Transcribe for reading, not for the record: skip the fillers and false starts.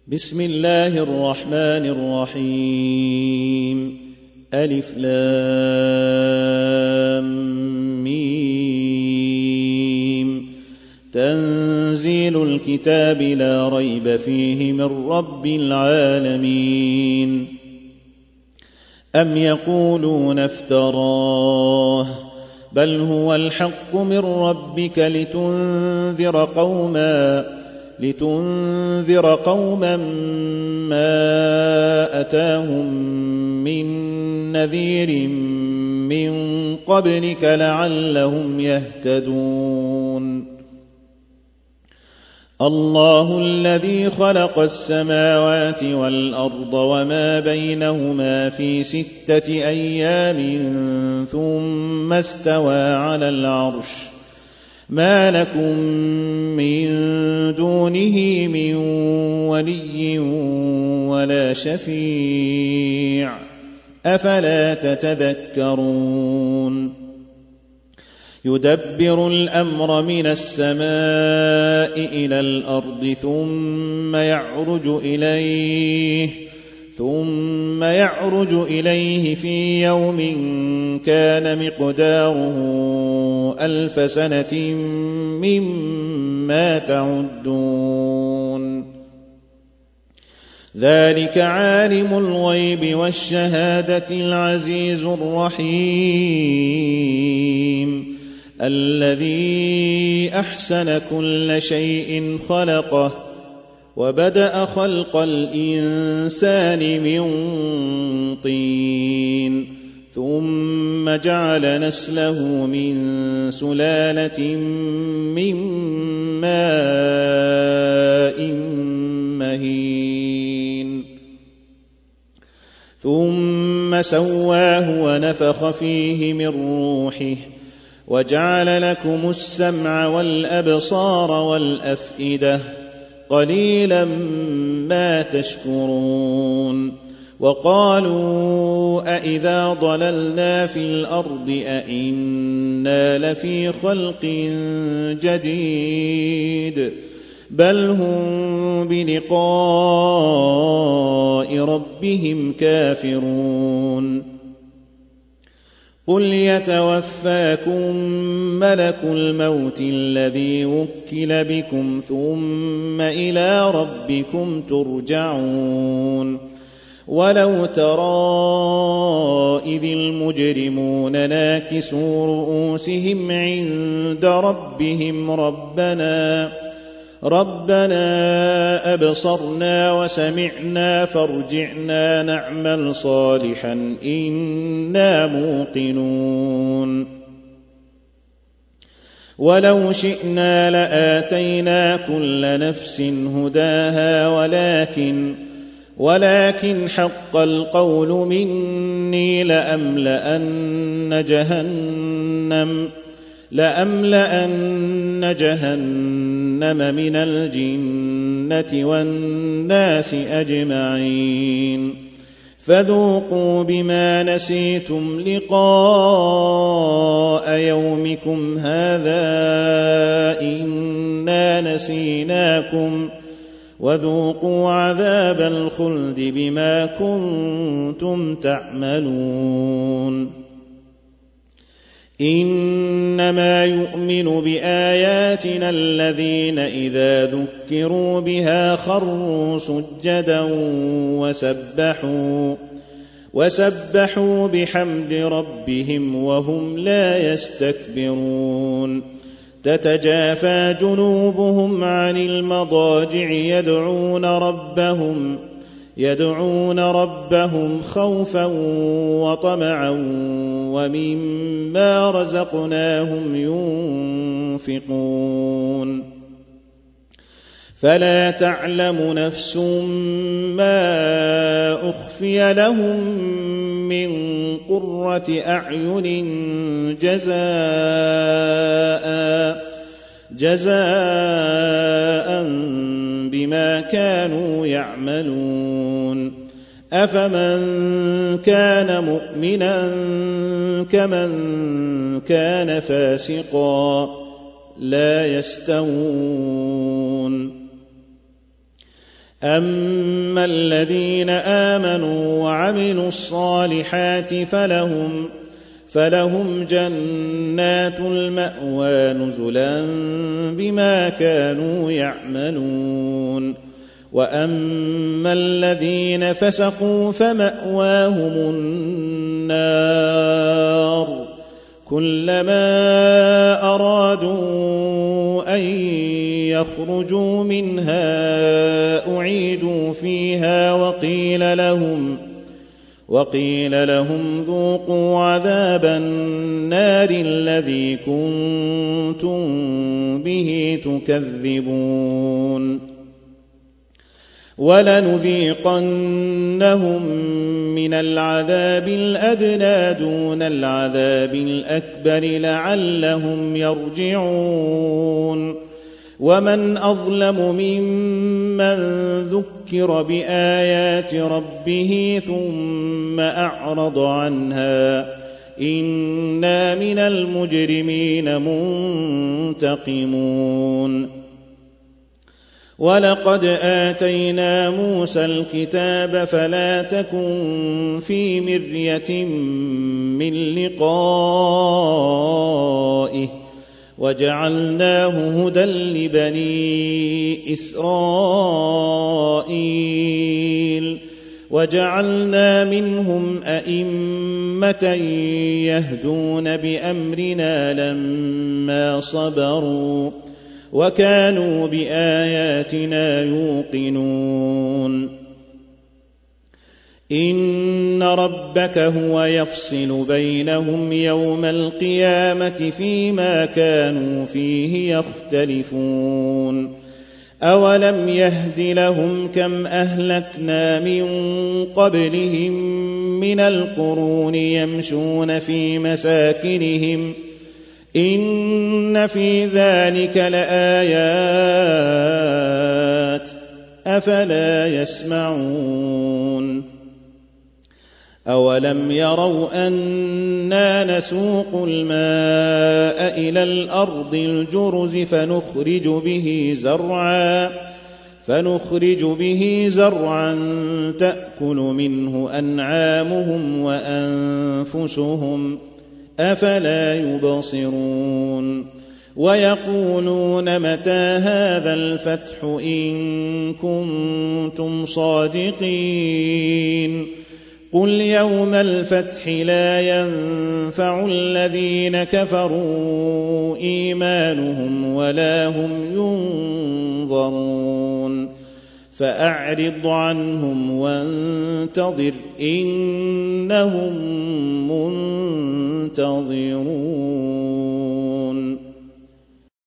بسم الله الرحمن الرحيم. ألف لام ميم. تنزيل الكتاب لا ريب فيه من رب العالمين. أم يقولون افتراه بل هو الحق من ربك لتنذر قوما ما أتاهم من نذير من قبلك لعلهم يهتدون. الله الذي خلق السماوات والأرض وما بينهما في 6 أيام ثم استوى على العرش ما لكم من دونه من ولي ولا شفيع أفلا تتذكرون. يدبر الأمر من السماء إلى الأرض ثم يعرج إليه في يوم كان مقداره 1000 سنة مما تعدون. ذلك عالم الغيب والشهادة العزيز الرحيم الذي أحسن كل شيء خلقه وبدأ خلق الإنسان من طين ثم جعل نسله من سلالة من ماء مهين ثم سواه ونفخ فيه من روحه وجعل لكم السمع والأبصار والأفئدة قليلا ما تشكرون. وقالوا أإذا ضللنا في الأرض أإنا لفي خلق جديد بل هم بلقاء ربهم كافرون. قل يتوفاكم ملك الموت الذي وكل بكم ثم إلى ربكم ترجعون. ولو ترى إذ المجرمون ناكسوا رؤوسهم عند ربهم ربنا أبصرنا وسمعنا فارجعنا نعمل صالحا إنا موقنون. ولو شئنا لآتينا كل نفس هداها ولكن حق القول مني لأملأن جهنم من الجنة والناس أجمعين. فذوقوا بما نسيتم لقاء يومكم هذا إنا نسيناكم وذوقوا عذاب الخلد بما كنتم تعملون. إنما يؤمن بآياتنا الذين إذا ذكروا بها خروا سجدا وسبحوا بحمد ربهم وهم لا يستكبرون. تتجافى جنوبهم عن المضاجع يدعون ربهم خوفا وطمعا ومما رزقناهم ينفقون. فلا تعلم نفس ما أخفي لهم من قرة أعين جزاء بما كانوا يعملون. أفمن كان مؤمنا كمن كان فاسقا لا يستوون. أما الذين آمنوا وعملوا الصالحات فلهم جنات المأوى نزلا بما كانوا يعملون. وأما الذين فسقوا فمأواهم النار كلما أرادوا أن يخرجوا منها أعيدوا فيها وقيل لهم ذوقوا عذاب النار الذي كنتم به تكذبون. ولنذيقنهم من العذاب الأدنى دون العذاب الأكبر لعلهم يرجعون. ومن أظلم ممن ذكر بآيات ربه ثم أعرض عنها إنا من المجرمين منتقمون. ولقد آتينا موسى الكتاب فلا تكن في مرية من لقائه وجعلناه هدى لبني إسرائيل وجعلنا منهم أئمة يهدون بأمرنا لما صبروا وكانوا بآياتنا يوقنون. إن ربك هو يفصل بينهم يوم القيامة فيما كانوا فيه يختلفون. أولم يهد لهم كم أهلكنا من قبلهم من القرون يمشون في مساكنهم إن في ذلك لآيات أفلا يسمعون. أولم يروا أنا نسوق الماء إلى الأرض الجرز فنخرج به زرعا تأكل منه أنعامهم وأنفسهم أفلا يبصرون. ويقولون متى هذا الفتح إن كنتم صادقين قل يوم الفتح لا ينفع الذين كفروا إيمانهم ولا هم ينظرون. فأعرض عنهم وانتظر إنهم منتظرون.